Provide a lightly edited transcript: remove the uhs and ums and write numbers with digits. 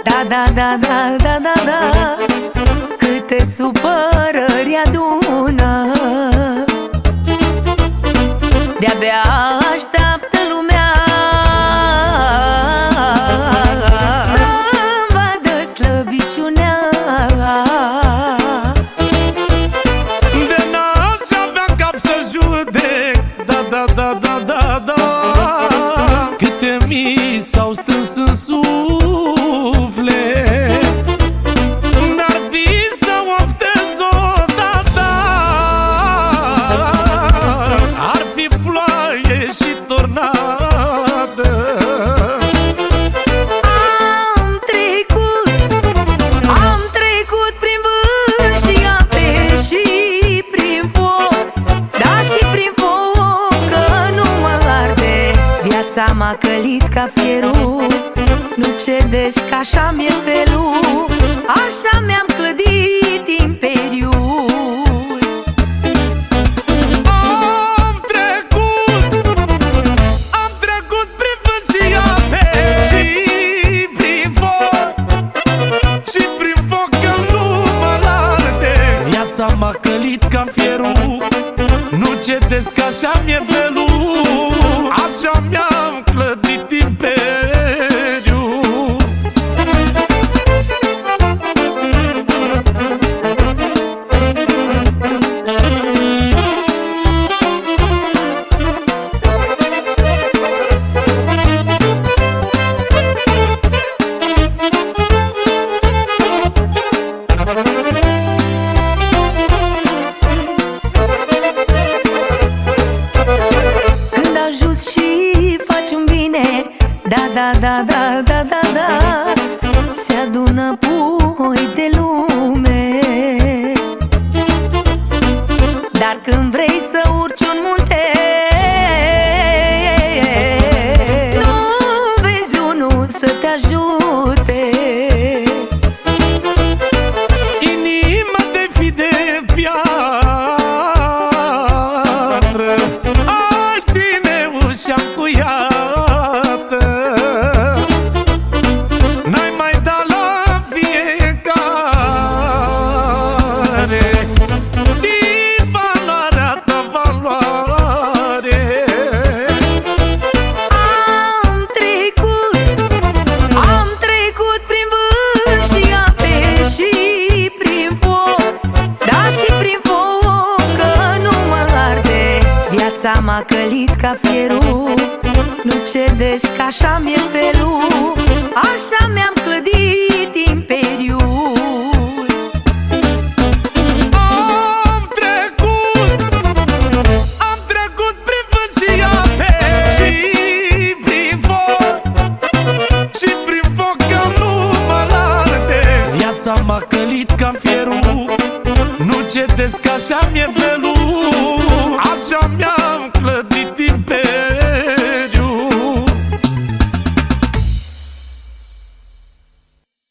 Da, da, da, da, da, da, da. Câte supărări adună, de-abia așteaptă lumea să-mi vadă slăbiciunea. De n-aș avea cap să judec, da, da, da, da, da, da. Câte mii s-au strâns în suflet, n-ar fi să oftez odată. Ar fi ploaie și tornadă. Am trecut prin vânt și ape și prin foc, da, și prin foc, că nu mă arde. Viața m-a călit ca fierul, nu cedez, că așa mi-e felul, așa mi-am clădit imperiul. Am trecut prin vânt și ape și prin foc, și prin foc, că nu mă arde. Viața m-a călit ca fierul, nu cedez, că așa mi-e felul, așa mi-am clădit imperiul. Când ajuți și faci un bine, da, da, da, da, da, da, da, se adună pui de lume. Dar când vrei să urci un munte, nu vezi unul să te ajute. Inima de fi de piatră, ai ține ușa încuiată. N-ai mai dat la fiecare din valoarea ta valoare. Am trecut prin vânt și ape și prin foc, da, și prin foc, că nu mă arde. Viața m-a călit ca fierul, nu cedez, că așa mi-e felul, așa mi-am clădit imperiul. Am trecut prin vânt și ape și prin foc, și prin foc, că nu mă arde. Viața m-a călit ca fierul, nu cedez, că așa mi-e felul, așa mi-a